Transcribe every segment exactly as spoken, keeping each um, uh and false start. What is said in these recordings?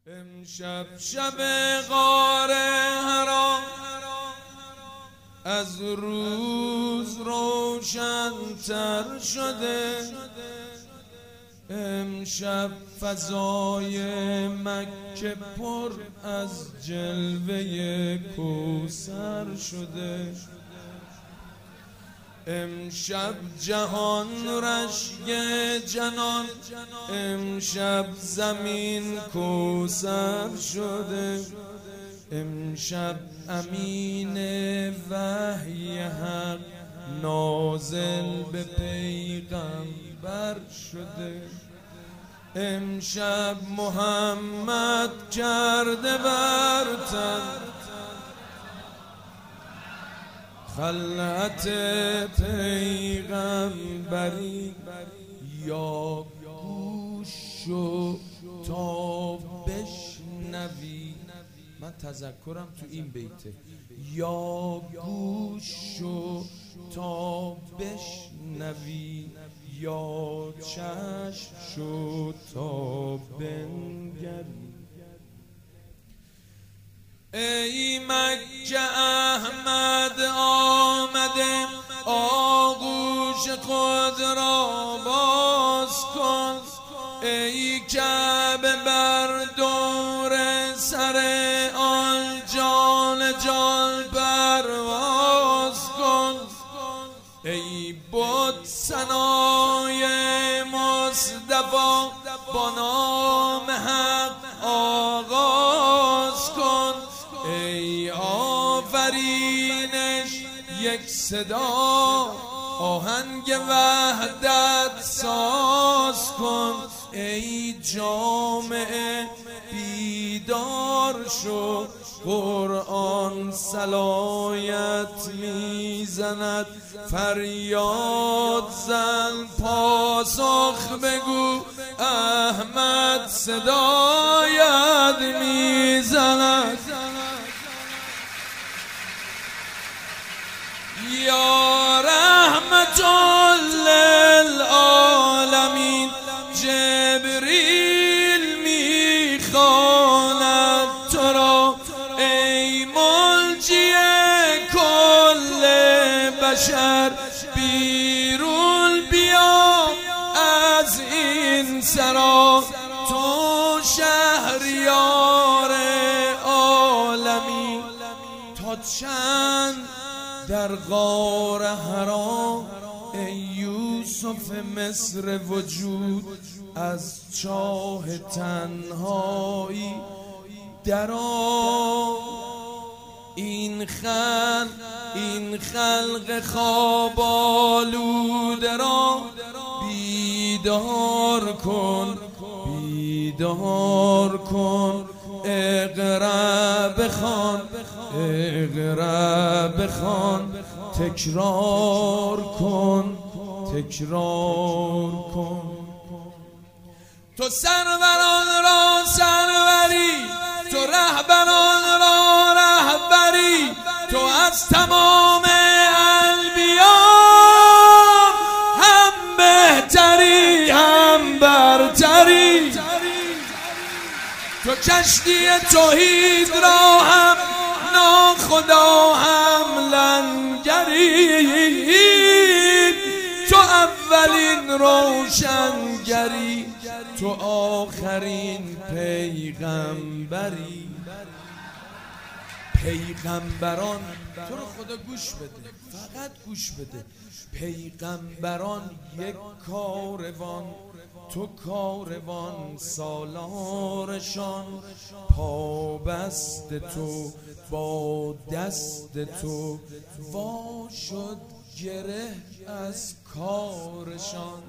امشب شب غار حرا از روز روشن تر شده. امشب فضای مکه پر از جلوه کوثر شده. امشب جهان رشک جنان، امشب زمین کوثر شده. امشب امین وحی حق نازل به پیغمبر شده. امشب محمد کرده بر تن خلعت پیغمبری. یا گوش شو تا بشنوی، من تذکرم تو این بیته، یا گوش شو تا بشنوی، یا چشم شو تا بنگری. ای مکه احمد آمده، آغوش خود را باز کن. ای کعبه بر دور سر آن جان جان پرواز کن. ای بت ثنای مصطفی با نام حق آغاز کن. ای آفرینش یک صدا آهنگ وحدت ساز کن. ای جامعه بیدار شو، قرآن صلایت میزند. فریاد زن پاسخ بگو، احمد صدایت میزند. یا رحمت للعالمین، جبریل میخواند تو را. ای منجی کل بشر، بیرون بیا از این سرا. تو شهریار عالمی، تا چند در غار حرا. ای یوسف مصر وجود، از چاه تنهایی درآ. این خلق این خلق خواب آلوده را بیدار کن، بیدار کن. اقرا بخوان، اقرا بخوان، تکرار کن، تکرار کن. تو سروران را سروری، تو رهبران را رهبری. تو از تمام انبیا هم بهتری هم برتری. تو کشتی توحید را هم ناخدا هم لنگری. تو اولین روشنگری، تو آخرین پیغمبری. پیغمبران، تو رو خدا گوش بده، فقط گوش بده. پیغمبران یک کاروان، تو کاروان سالارشان. پابست تو با دست تو، وا شد گره از کارشان.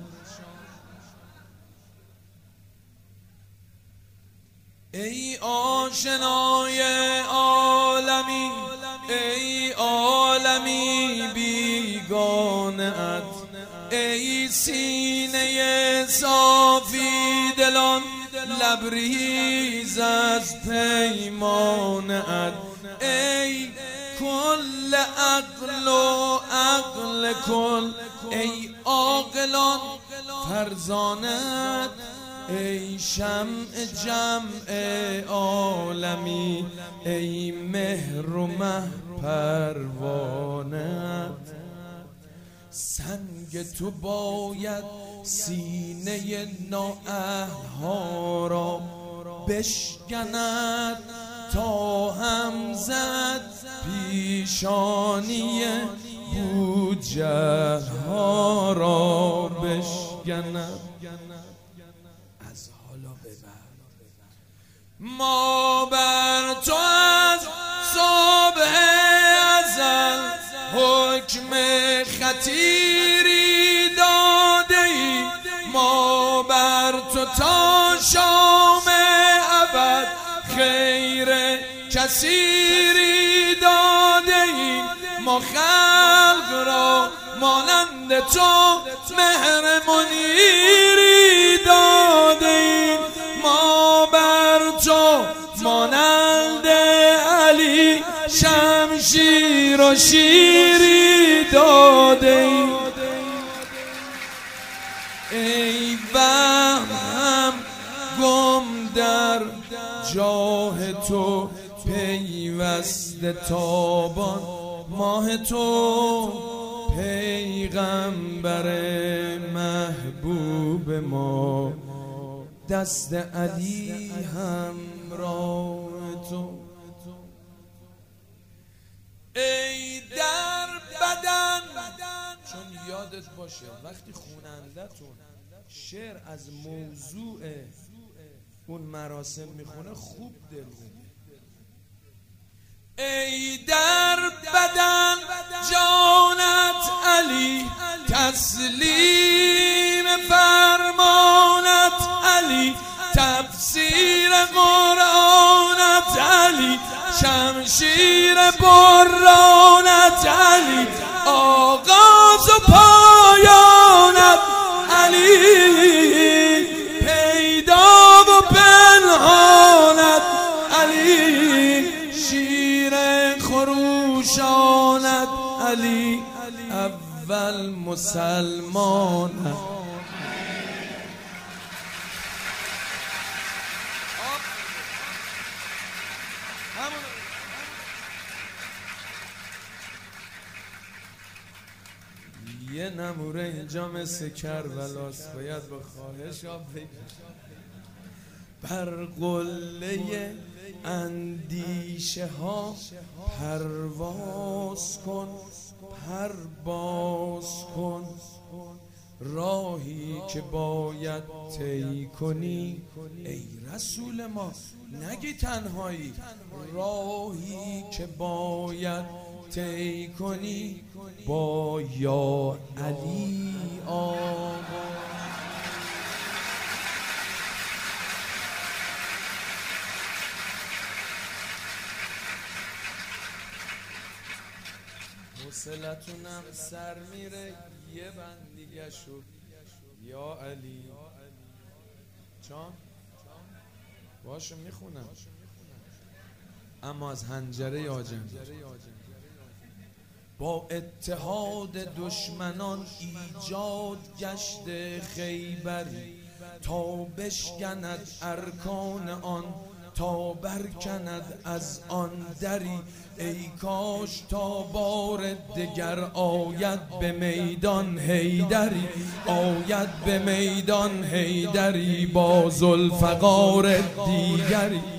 ای آشنای عالمی، ای عالمی بیگانه ات. ای سینه صافی دلان، لبریز از پیمانه ات. ای کل عقل و عقل کل، ای عاقلان فرزانت. ای شمع جمع عالمی، ای مهر و مه پروانه‌ات. سنگ تو باید سینه نااهل‌ها را بشکند تا هم زد پیشانی بوجهل‌ها را بشکند. از حالا ببر ما بر تو از صبح ازل حکم خطیری داده ای، ما بر تو تا شام ابد خیر کثیری داده ای، ما خلق را مانند تو مهر منیری داده ایم، ما بر تو مانند علی شمشیر و شیری داده ایم. ای وهم گم در جاه تو پیوسته تابان، ماه تو پیغمبر محبوب ما، دست علی همراه تو. ای در بدن، چون یادت باشه وقتی خونندتون شعر از موضوع اون مراسم میخونه خوب دل بده. ای در بدن جانت علی، تسلیم فرمانت علی، تفسیر قرآنت علی، شمشیر برانت علی، آغاز و پایانت علی، پیدا و پنهانت علی، شیر خروشانت علی، اول مسلمانت. یه نموره اینجا مثل کربلاست، باید با خواهش آب بگیرم. بر قله اندیشه ها پرواز کن، پرواز کن، راهی که باید طی کنی ای رسول ما، نگی تنهایی، راهی که باید طی کنی با یا علی آقا. حوصلتونم سر میره، یه بند دیگه شد یا علی جان باشو میخونم، اما از حنجره آجم. با اتحاد دشمنان ایجاد گشت خیبری، تا بشکند ارکان آن، تا برکند از آن دری. ای کاش تا بار دگر آید به میدان حیدری، آید به میدان حیدری با ذوالفقار دیگری.